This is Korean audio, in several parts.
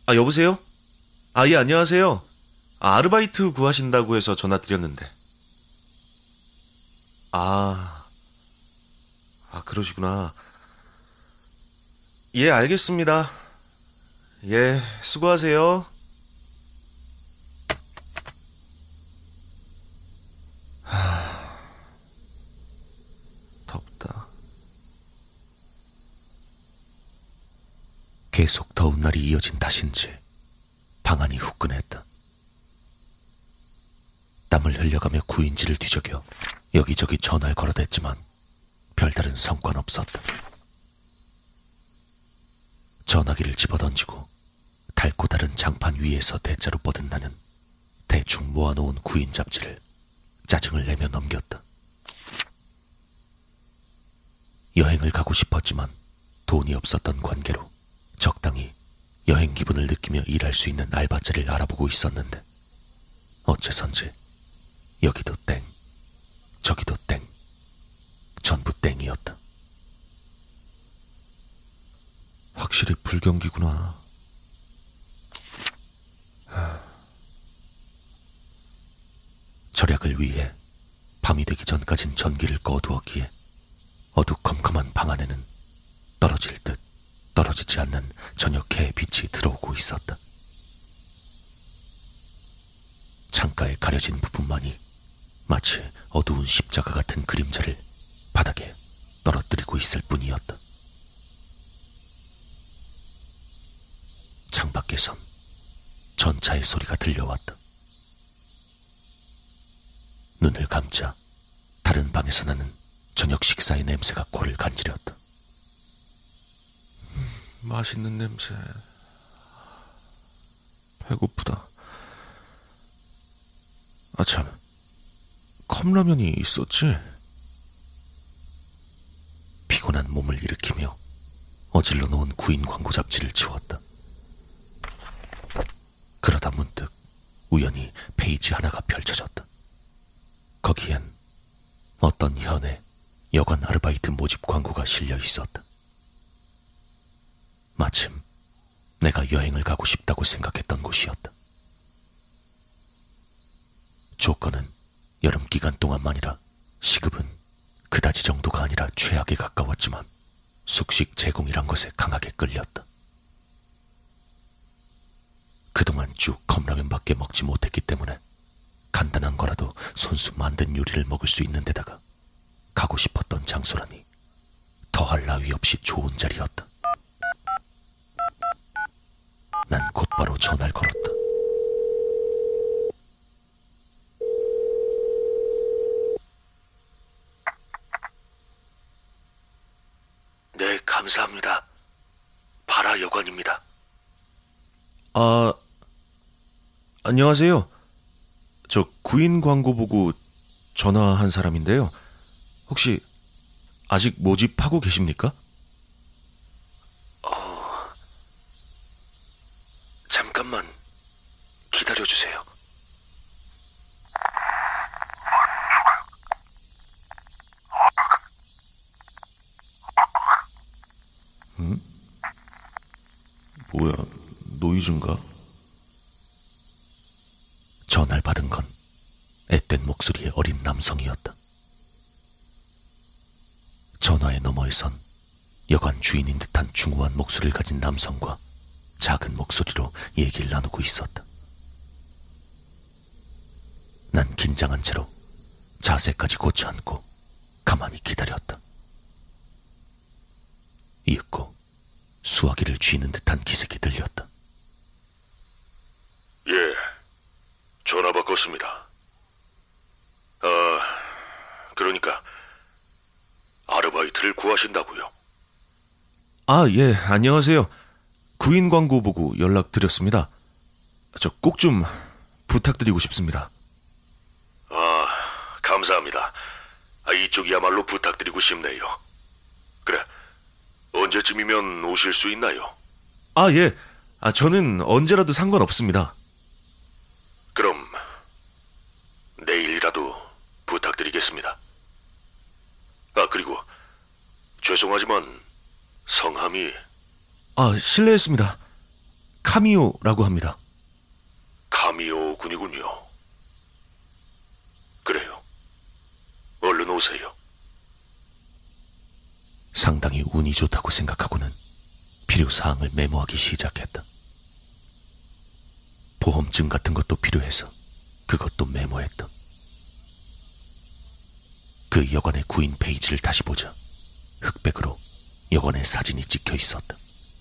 여보세요? 예, 안녕하세요. 아르바이트 구하신다고 해서 전화 드렸는데. 아, 그러시구나. 예, 알겠습니다. 예, 수고하세요. 덥다. 계속 더운 날이 이어진 탓인지 방안이 후끈했다. 땀을 흘려가며 구인지를 뒤적여 여기저기 전화를 걸어댔지만 별다른 성과는 없었다. 전화기를 집어던지고 닳고 다른 장판 위에서 대자로 뻗은 나는 대충 모아놓은 구인 잡지를 짜증을 내며 넘겼다. 여행을 가고 싶었지만 돈이 없었던 관계로 적당히 여행 기분을 느끼며 일할 수 있는 알바자를 알아보고 있었는데 어째선지 여기도 땡, 저기도 땡, 전부 땡이었다. 확실히 불경기구나. 절약을 위해 밤이 되기 전까진 전기를 꺼두었기에 어두컴컴한 방 안에는 떨어질 듯 떨어지지 않는 저녁해의 빛이 들어오고 있었다. 창가에 가려진 부분만이 마치 어두운 십자가 같은 그림자를 바닥에 떨어뜨리고 있을 뿐이었다. 창밖에선 전차의 소리가 들려왔다. 눈을 감자 다른 방에서 나는 저녁 식사의 냄새가 코를 간지렸다. 맛있는 냄새. 배고프다. 참, 컵라면이 있었지? 피곤한 몸을 일으키며 어질러 놓은 구인 광고 잡지를 치웠다. 그러다 문득 우연히 페이지 하나가 펼쳐졌다. 거기엔 어떤 현의 여관 아르바이트 모집 광고가 실려 있었다. 마침 내가 여행을 가고 싶다고 생각했던 곳이었다. 조건은 여름 기간 동안만이라 시급은 그다지 정도가 아니라 최악에 가까웠지만 숙식 제공이란 것에 강하게 끌렸다. 그동안 쭉 컵라면밖에 먹지 못했기 때문에 간단한 거라도 손수 만든 요리를 먹을 수 있는 데다가 가고 싶었던 장소라니 더할 나위 없이 좋은 자리였다. 난 곧바로 전화를 걸었다. 네, 감사합니다. 바라 여관입니다. 안녕하세요. 저 구인 광고 보고 전화한 사람인데요. 혹시 아직 모집하고 계십니까? 잠깐만 기다려주세요. 뭐야, 노이즈인가? 전화를 받은 건 앳된 목소리의 어린 남성이었다. 전화의 너머에선 여관 주인인 듯한 중후한 목소리를 가진 남성과 작은 목소리로 얘기를 나누고 있었다. 난 긴장한 채로 자세까지 고쳐 앉고 가만히 기다렸다. 이윽고 수화기를 쥐는 듯한 기색이 들렸다. 예, 전화 바꿨습니다. 그러니까 아르바이트를 구하신다고요? 예, 안녕하세요. 구인 광고 보고 연락드렸습니다. 저 꼭 좀 부탁드리고 싶습니다. 감사합니다. 이쪽이야말로 부탁드리고 싶네요. 그래, 언제쯤이면 오실 수 있나요? 예. 저는 언제라도 상관없습니다. 그럼 내일이라도 부탁드리겠습니다. 그리고 죄송하지만 성함이... 실례했습니다. 카미오라고 합니다. 카미오 군이군요. 그래요. 얼른 오세요. 상당히 운이 좋다고 생각하고는 필요사항을 메모하기 시작했다. 보험증 같은 것도 필요해서 그것도 메모했다. 그 여관의 구인 페이지를 다시 보자 흑백으로 여관의 사진이 찍혀 있었다.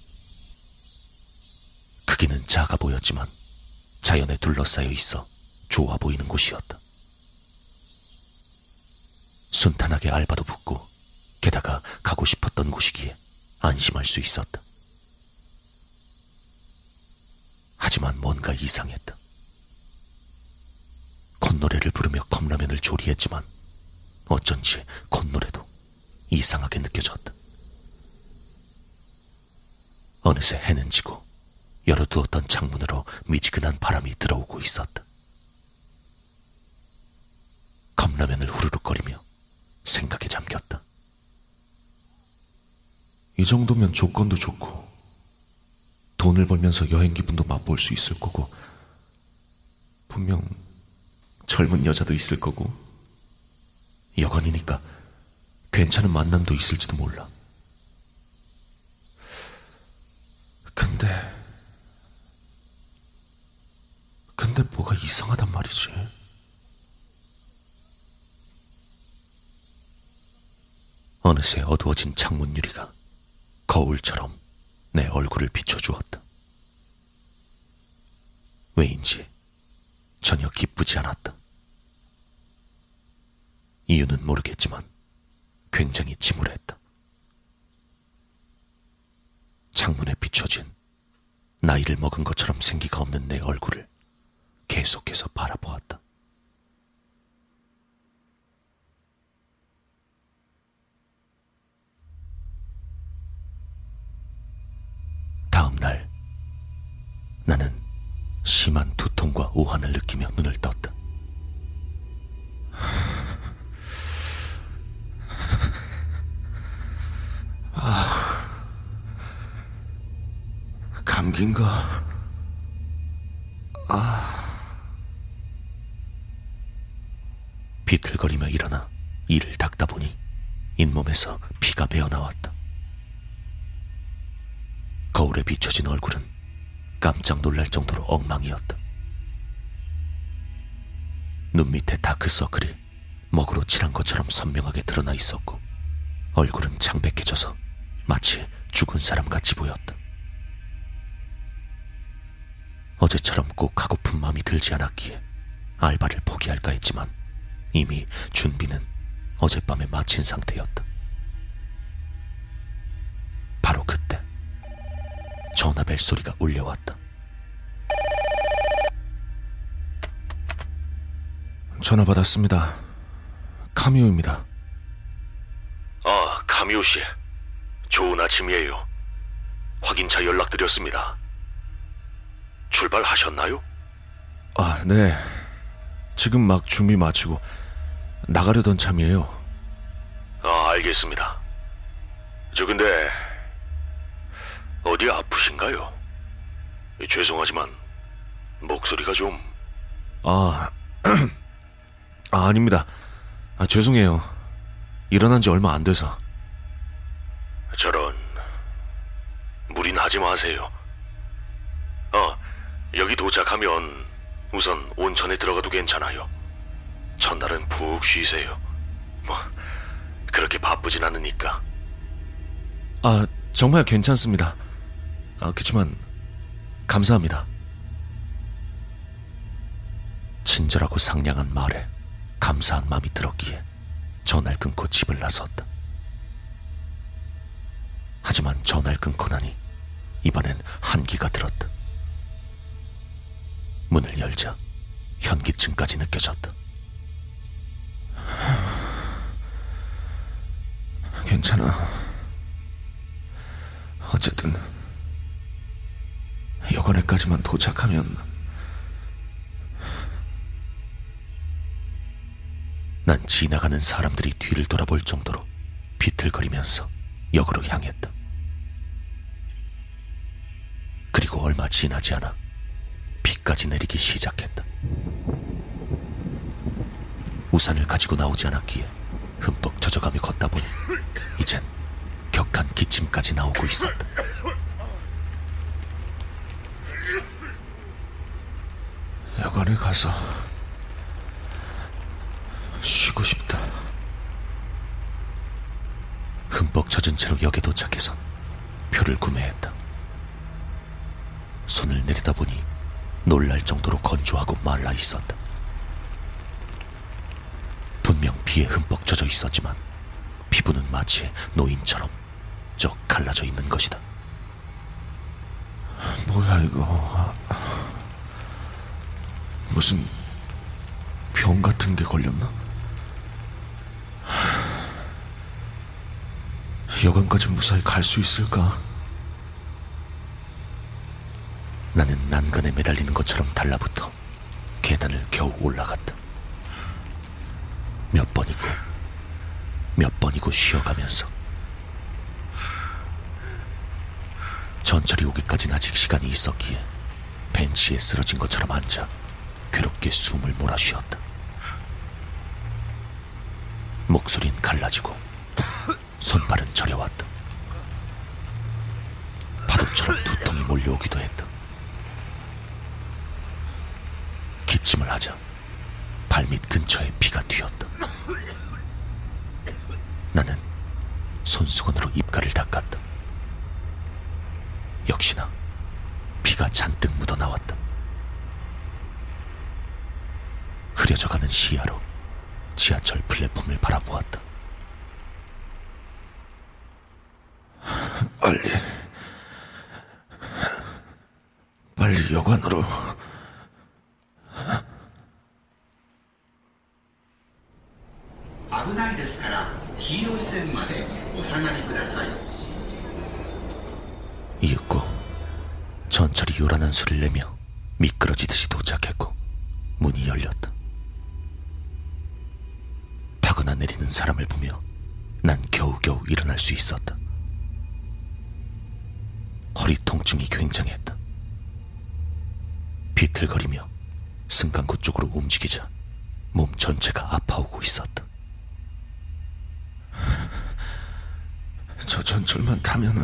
크기는 작아 보였지만 자연에 둘러싸여 있어 좋아 보이는 곳이었다. 순탄하게 알바도 붙고 게다가 가고 싶었던 곳이기에 안심할 수 있었다. 하지만 뭔가 이상했다. 콧노래를 부르며 컵라면을 조리했지만 어쩐지 콧노래도 이상하게 느껴졌다. 어느새 해는 지고 열어두었던 창문으로 미지근한 바람이 들어오고 있었다. 컵라면을 후루룩거리며 생각에 잠겼다. 이 정도면 조건도 좋고 돈을 벌면서 여행 기분도 맛볼 수 있을 거고 분명 젊은 여자도 있을 거고 여관이니까 괜찮은 만남도 있을지도 몰라. 근데 뭐가 이상하단 말이지. 어느새 어두워진 창문 유리가 거울처럼 내 얼굴을 비춰주었다. 왜인지 전혀 기쁘지 않았다. 이유는 모르겠지만 굉장히 침울했다. 창문에 비춰진 나이를 먹은 것처럼 생기가 없는 내 얼굴을 계속해서 바라보았다. 다음 날 나는 심한 두통과 오한을 느끼며 눈을 떴다. 감기인가? 비틀거리며 일어나 이를 닦다 보니 잇몸에서 피가 배어나왔다. 거울에 비춰진 얼굴은 깜짝 놀랄 정도로 엉망이었다. 눈 밑에 다크서클이 먹으로 칠한 것처럼 선명하게 드러나 있었고 얼굴은 창백해져서 마치 죽은 사람 같이 보였다. 어제처럼 꼭 하고픈 마음이 들지 않았기에 알바를 포기할까 했지만 이미 준비는 어젯밤에 마친 상태였다. 바로 그때 전화벨 소리가 울려왔다. 전화 받았습니다. 카미오입니다. 카미오 씨. 좋은 아침이에요. 확인차 연락드렸습니다. 출발하셨나요? 네. 지금 막 준비 마치고 나가려던 참이에요. 알겠습니다. 저 근데 어디 아프신가요? 죄송하지만 목소리가 좀... 아닙니다. 죄송해요. 일어난 지 얼마 안 돼서. 저런... 무리는 하지 마세요. 여기 도착하면 우선 온천에 들어가도 괜찮아요. 첫날은 푹 쉬세요. 그렇게 바쁘진 않으니까. 정말 괜찮습니다. 그치만 감사합니다. 친절하고 상냥한 말에 감사한 마음이 들었기에 전화를 끊고 집을 나섰다. 하지만 전화를 끊고 나니 입안엔 한기가 들었다. 문을 열자 현기증까지 느껴졌다. 괜찮아. 어쨌든 여관에까지만 도착하면... 난 지나가는 사람들이 뒤를 돌아볼 정도로 비틀거리면서 역으로 향했다. 그리고 얼마 지나지 않아 비까지 내리기 시작했다. 우산을 가지고 나오지 않았기에 흠뻑 젖어가며 걷다 보니 이젠 격한 기침까지 나오고 있었다. 여관에 가서 쉬고 싶다. 흠뻑 젖은 채로 역에 도착해선 표를 구매했다. 손을 내리다 보니 놀랄 정도로 건조하고 말라 있었다. 분명 비에 흠뻑 젖어 있었지만 피부는 마치 노인처럼 쭉 갈라져 있는 것이다. 뭐야 이거? 무슨 병 같은 게 걸렸나? 여관까지 무사히 갈 수 있을까? 나는 난간에 매달리는 것처럼 달라붙어 계단을 겨우 올라갔다. 몇 번이고 쉬어가면서 전철이 오기까지는 아직 시간이 있었기에 벤치에 쓰러진 것처럼 앉아 괴롭게 숨을 몰아쉬었다. 목소린 갈라지고 손발은 저려왔다. 파도처럼 두통이 몰려오기도 했다. 기침을 하자 발밑 근처에 피가 튀었다. 나는 손수건으로 입가를 닦았다. 역시나 피가 잔뜩 묻어나왔다. 흐려져가는 시야로 지하철 플랫폼을 바라보았다. 빨리 여관으로. 이윽고 전철이 요란한 소리를 내며 미끄러지듯이 도착했고 문이 열렸다. 타거나 내리는 사람을 보며 난 겨우겨우 일어날 수 있었다. 허리 통증이 굉장했다. 비틀거리며 승강구 쪽으로 움직이자 몸 전체가 아파오고 있었다. 저 전철만 타면은.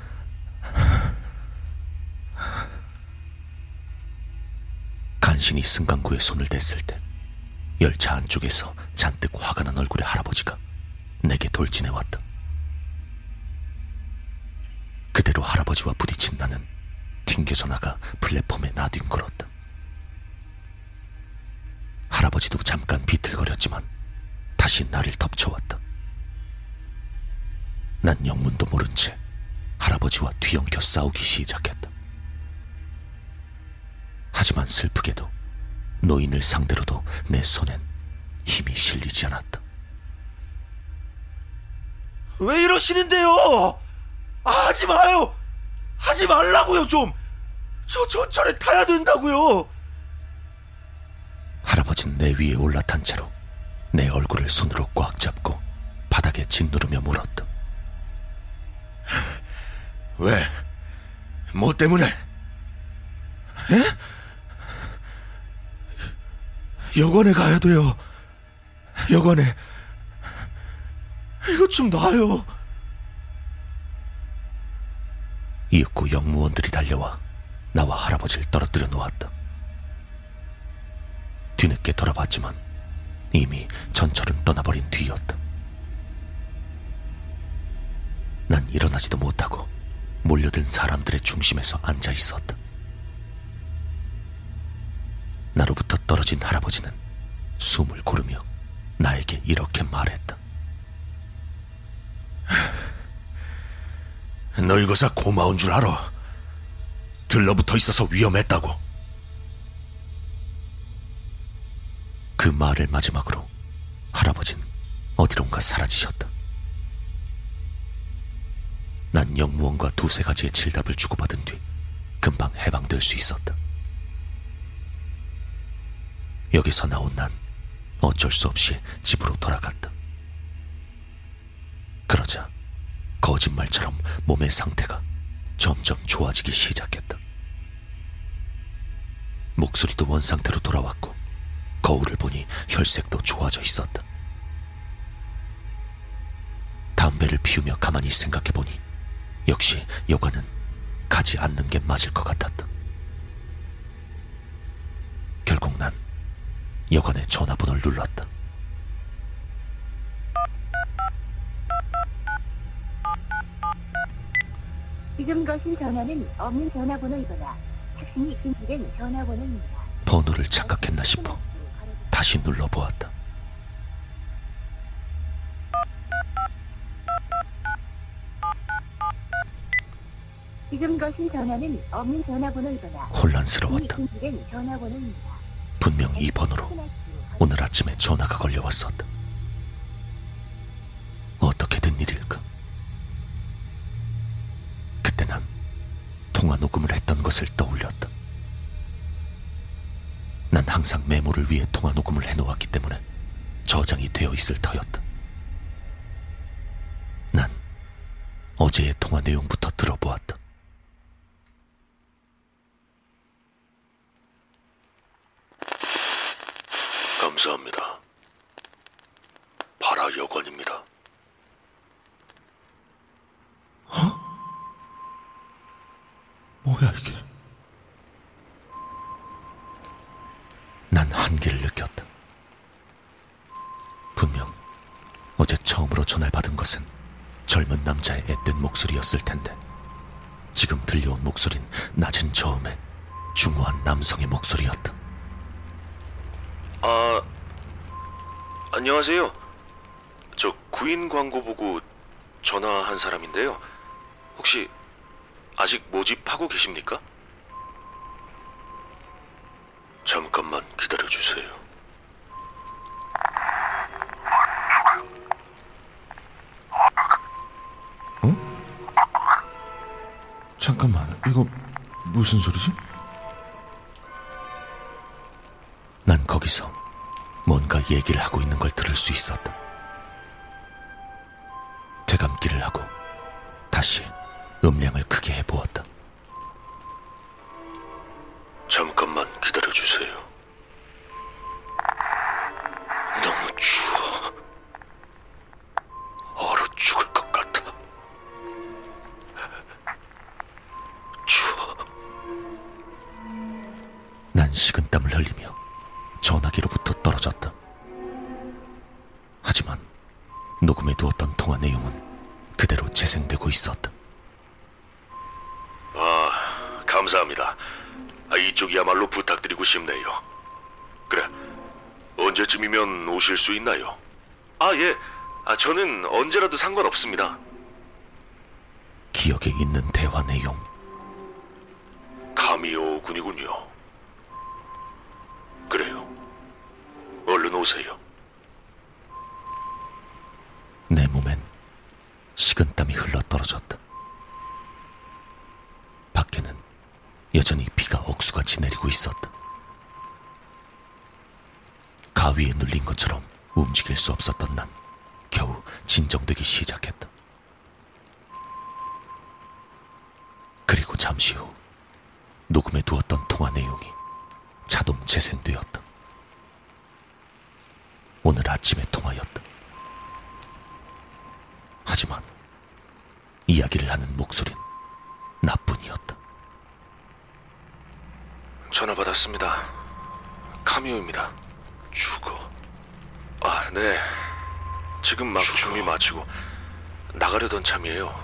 간신히 승강구에 손을 댔을 때 열차 안쪽에서 잔뜩 화가 난 얼굴의 할아버지가 내게 돌진해왔다. 그대로 할아버지와 부딪힌 나는 튕겨져 나가 플랫폼에 나뒹굴었다. 할아버지도 잠깐 비틀거렸지만 다시 나를 덮쳐왔다. 난 영문도 모른 채 할아버지와 뒤엉켜 싸우기 시작했다. 하지만 슬프게도 노인을 상대로도 내 손엔 힘이 실리지 않았다. 왜 이러시는데요? 하지 마요! 하지 말라고요 좀! 저 전철에 타야 된다고요! 할아버지는 내 위에 올라탄 채로 내 얼굴을 손으로 꽉 잡고 바닥에 짓누르며 물었다. 왜? 뭐 때문에? 에? 여관에 가야 돼요. 여관에. 이것 좀 놔요. 이윽고 영무원들이 달려와 나와 할아버지를 떨어뜨려 놓았다. 뒤늦게 돌아봤지만 이미 전철은 떠나버린 뒤였다. 난 일어나지도 못하고 몰려든 사람들의 중심에서 앉아 있었다. 나로부터 떨어진 할아버지는 숨을 고르며 나에게 이렇게 말했다. 늙어서 고마운 줄 알아. 들러붙어 있어서 위험했다고. 그 말을 마지막으로 할아버지는 어디론가 사라지셨다. 난 영무원과 두세 가지의 질답을 주고받은 뒤 금방 해방될 수 있었다. 여기서 나온 난 어쩔 수 없이 집으로 돌아갔다. 그러자 거짓말처럼 몸의 상태가 점점 좋아지기 시작했다. 목소리도 원상태로 돌아왔고 거울을 보니 혈색도 좋아져 있었다. 담배를 피우며 가만히 생각해보니 역시 여관은 가지 않는 게 맞을 것 같았다. 결국 난 여관의 전화번호를 눌렀다. 지금 거신 전화는 없는 전화번호이거나 탁신이 금지된 전화번호입니다. 번호를 착각했나 싶어 다시 눌러보았다. 지금 거신 전화는 없는 전화번호이거나 혼란스러웠다. 탁신이 금지된 전화번호입니다. 분명 이 번호로 오늘 아침에 전화가 걸려왔었다. 어떻게 된 일일까? 그때 난 통화 녹음을 했던 것을 떠올렸다. 난 항상 메모를 위해 통화 녹음을 해놓았기 때문에 저장이 되어 있을 터였다. 난 어제의 통화 내용부터 들어보았다. 감사합니다. 바라 여관입니다. 뭐야 이게? 난 한계를 느꼈다. 분명 어제 처음으로 전화를 받은 것은 젊은 남자의 앳된 목소리였을 텐데 지금 들려온 목소린 낮은 저음의 중후한 남성의 목소리였다. 안녕하세요. 저 구인 광고 보고 전화한 사람인데요. 혹시 아직 모집하고 계십니까? 잠깐만 기다려주세요. 잠깐만, 이거 무슨 소리지? 난 거기서 뭔가 얘기를 하고 있는 걸 들을 수 있었다. 되감기를 하고 다시 음량을 크게 해보았다. 잠깐만 기다려주세요. 너무 추워. 얼어 죽을 것 같아. 추워. 난 식은땀을 흘리며 전화기로부터 떨어졌다. 하지만 녹음해두었던 통화 내용은 그대로 재생되고 있었다. 감사합니다. 이쪽이야말로 부탁드리고 싶네요. 그래, 언제쯤이면 오실 수 있나요? 예. 저는 언제라도 상관없습니다. 기억에 있는 대화 내용. 카미오 군이군요. 그래요. 얼른 오세요. 내 몸엔 식은땀이 흘러떨어졌다. 밖에는 여전히 비가 억수같이 내리고 있었다. 가위에 눌린 것처럼 움직일 수 없었던 난 겨우 진정되기 시작했다. 그리고 잠시 후 녹음해 두었던 통화 내용이 자동 재생되었다. 오늘 아침의 통화였다. 하지만 이야기를 하는 목소린 나뿐이었다. 전화 받았습니다. 카미오입니다. 죽어. 네. 지금 막 준비 마치고 나가려던 참이에요.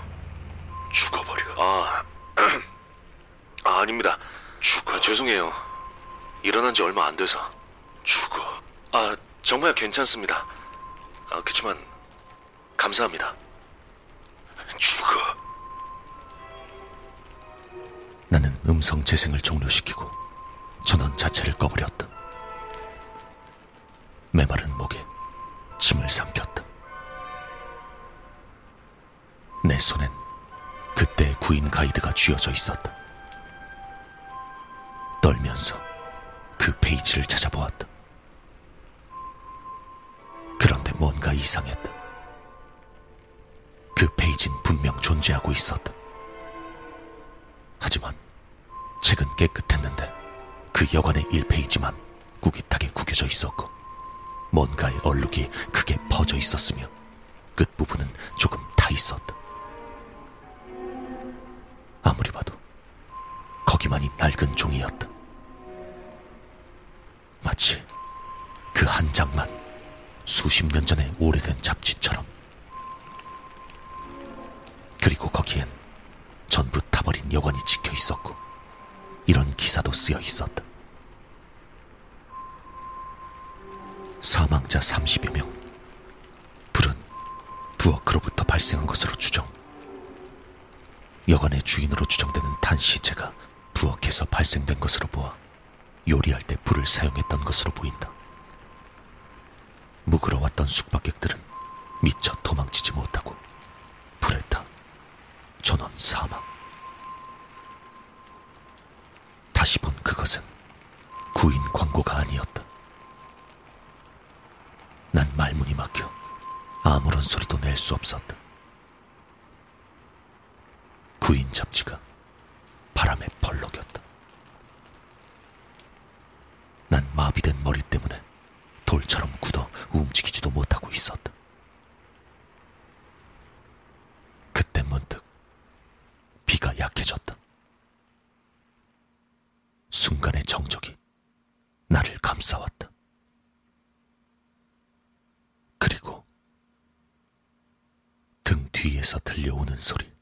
죽어버려. 아닙니다. 죽어. 죄송해요. 일어난 지 얼마 안 돼서. 죽어. 정말 괜찮습니다. 그치만 감사합니다. 죽어. 나는 음성 재생을 종료시키고 전원 자체를 꺼버렸다. 메마른 목에 침을 삼켰다. 내 손엔 그때의 구인 가이드가 쥐어져 있었다. 떨면서 그 페이지를 찾아보았다. 그런데 뭔가 이상했다. 그 페이지는 분명 존재하고 있었다. 하지만 책은 깨끗했는데 그 여관의 1페이지만 꾸깃하게 구겨져 있었고 뭔가의 얼룩이 크게 퍼져 있었으며 끝부분은 조금 타 있었다. 아무리 봐도 거기만이 낡은 종이였다. 마치 그 한 장만 수십 년 전의 오래된 잡지처럼. 그리고 거기엔 전부 타버린 여관이 찍혀 있었고 이런 기사도 쓰여 있었다. 사망자 30여 명. 불은 부엌으로부터 발생한 것으로 추정. 여관의 주인으로 추정되는 탄 시체가 부엌에서 발생된 것으로 보아 요리할 때 불을 사용했던 것으로 보인다. 묵으러 왔던 숙박객들은 미처 도망치지 못하고 불에 타 전원 사망. 다시 본 그것은 구인 광고가 아니었다. 난 말문이 막혀 아무런 소리도 낼 수 없었다. 구인 잡지가 바람에 벌럭였다. 난 마비된 머리 때문에 돌처럼 굳어 움직이지도 못하고 있었다. 그때 문득 비가 약해졌다. 순간의 정적이 나를 감싸왔다. 그리고 등 뒤에서 들려오는 소리.